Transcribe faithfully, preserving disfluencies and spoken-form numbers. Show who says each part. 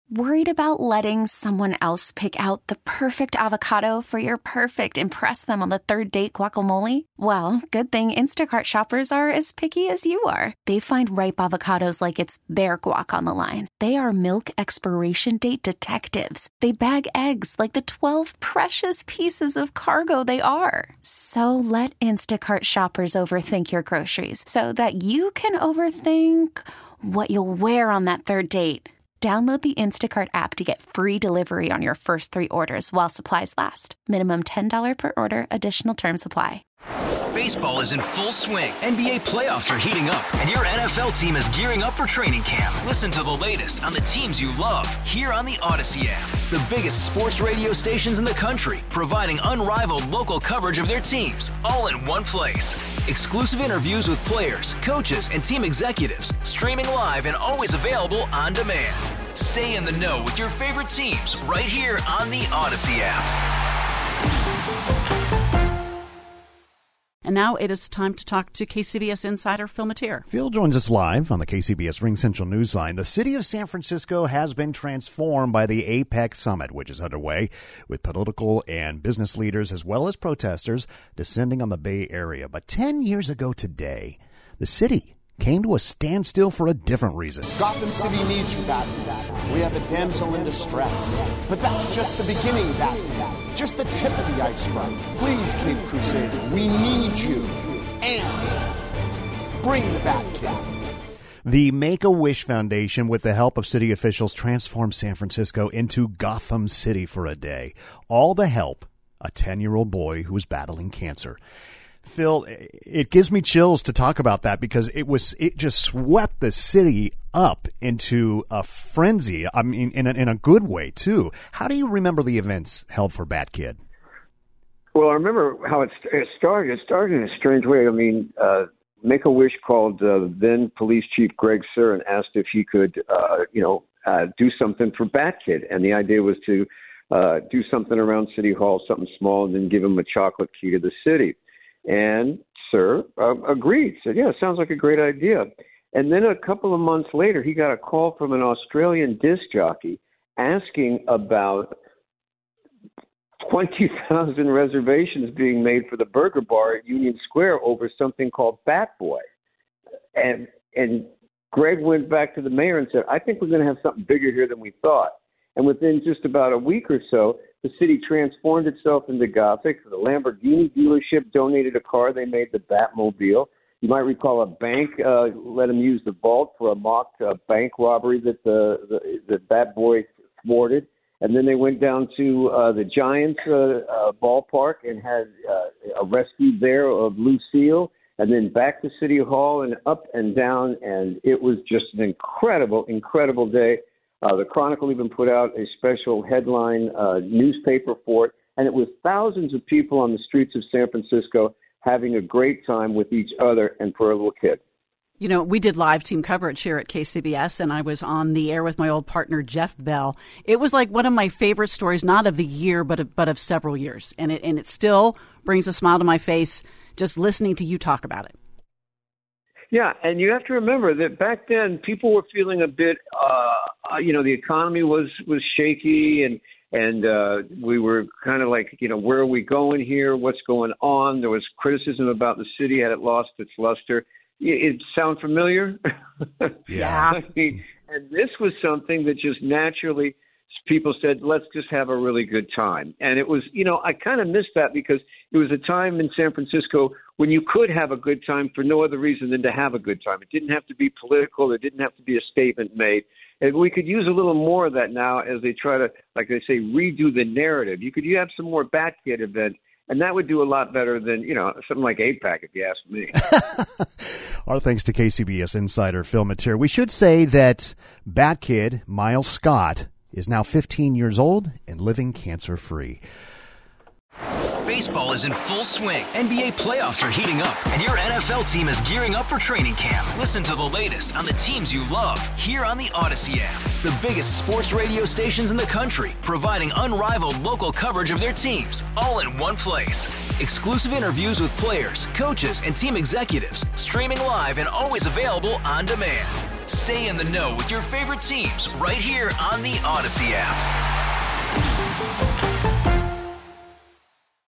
Speaker 1: Worried about letting someone else pick out the perfect avocado for your perfect impress them on the third date guacamole? Well, good thing Instacart shoppers are as picky as you are. They find ripe avocados like it's their guac on the line. They are milk expiration date detectives. They bag eggs like the twelve precious pieces of cargo they are. So let Instacart shoppers overthink your groceries so that you can overthink what you'll wear on that third date. Download the Instacart app to get free delivery on your first three orders while supplies last. Minimum ten dollars per order. Additional terms apply.
Speaker 2: Baseball is in full swing. N B A playoffs are heating up, and your N F L team is gearing up for training camp. Listen to the latest on the teams you love here on the Odyssey app. The biggest sports radio stations in the country, providing unrivaled local coverage of their teams, all in one place. Exclusive interviews with players, coaches, and team executives, streaming live and always available on demand. Stay in the know with your favorite teams right here on the Odyssey app.
Speaker 3: And now it is time to talk to K C B S insider Phil Matier.
Speaker 4: Phil joins us live on the K C B S Ring Central Newsline. The city of San Francisco has been transformed by the APEC Summit, which is underway, with political and business leaders as well as protesters descending on the Bay Area. But ten years ago today, the city came to a standstill for a different reason.
Speaker 5: Gotham City needs you badly. We have a damsel in distress. But that's just the beginning, Batman. Just the tip of the iceberg. Please, Cape Crusader, we need you. And bring the Bat-Kid.
Speaker 4: The Make-A-Wish Foundation, with the help of city officials, transformed San Francisco into Gotham City for a day. All the help a ten-year-old boy who was battling cancer. Phil, it gives me chills to talk about that because it was it just swept the city up into a frenzy. I mean, in a, in a good way too. How do you remember the events held for Bat-Kid?
Speaker 6: Well, I remember how it, it started. It started in a strange way. I mean, uh, Make-A-Wish called uh, then Police Chief Greg Suhr and asked if he could, uh, you know, uh, do something for Bat-Kid, and the idea was to uh, do something around City Hall, something small, and then give him a chocolate key to the city. And Suhr uh, agreed, said, yeah, sounds like a great idea. And then a couple of months later, he got a call from an Australian disc jockey asking about twenty thousand reservations being made for the Burger Bar at Union Square over something called Bat Boy. And, and Greg went back to the mayor and said, I think we're going to have something bigger here than we thought. And within just about a week or so, the city transformed itself into Gothic. The Lamborghini dealership donated a car. They made the Batmobile. You might recall a bank uh, let them use the vault for a mock uh, bank robbery that the, the, the Bat Boy thwarted. And then they went down to uh, the Giants uh, uh, ballpark and had uh, a rescue there of Lucille. And then back to City Hall and up and down. And it was just an incredible, incredible day. Uh, the Chronicle even put out a special headline uh, newspaper for it, and it was thousands of people on the streets of San Francisco having a great time with each other and for a little kid.
Speaker 3: You know, we did live team coverage here at K C B S, and I was on the air with my old partner, Jeff Bell. It was like one of my favorite stories, not of the year, but of, but of several years. And it, and it still brings a smile to my face just listening to you talk about it.
Speaker 6: Yeah, and you have to remember that back then people were feeling a bit, uh, you know, the economy was, was shaky and and uh, we were kind of like, you know, where are we going here? What's going on? There was criticism about the city. Had it lost its luster? It, it sound familiar?
Speaker 3: Yeah.
Speaker 6: I mean, and this was something that just naturally people said, let's just have a really good time. And it was, you know, I kind of missed that because it was a time in San Francisco when you could have a good time for no other reason than to have a good time. It didn't have to be political. There didn't have to be a statement made. And we could use a little more of that now as they try to, like they say, redo the narrative. You could you have some more Bat-Kid event, and that would do a lot better than, you know, something like APEC, if you ask me.
Speaker 4: Our thanks to K C B S insider Phil Matier. We should say that Bat-Kid, Miles Scott, is now fifteen years old and living cancer-free.
Speaker 2: Baseball is in full swing. N B A playoffs are heating up, and your N F L team is gearing up for training camp. Listen to the latest on the teams you love here on the Odyssey app. The biggest sports radio stations in the country, providing unrivaled local coverage of their teams, all in one place. Exclusive interviews with players, coaches, and team executives, streaming live and always available on demand. Stay in the know with your favorite teams right here on the Odyssey app.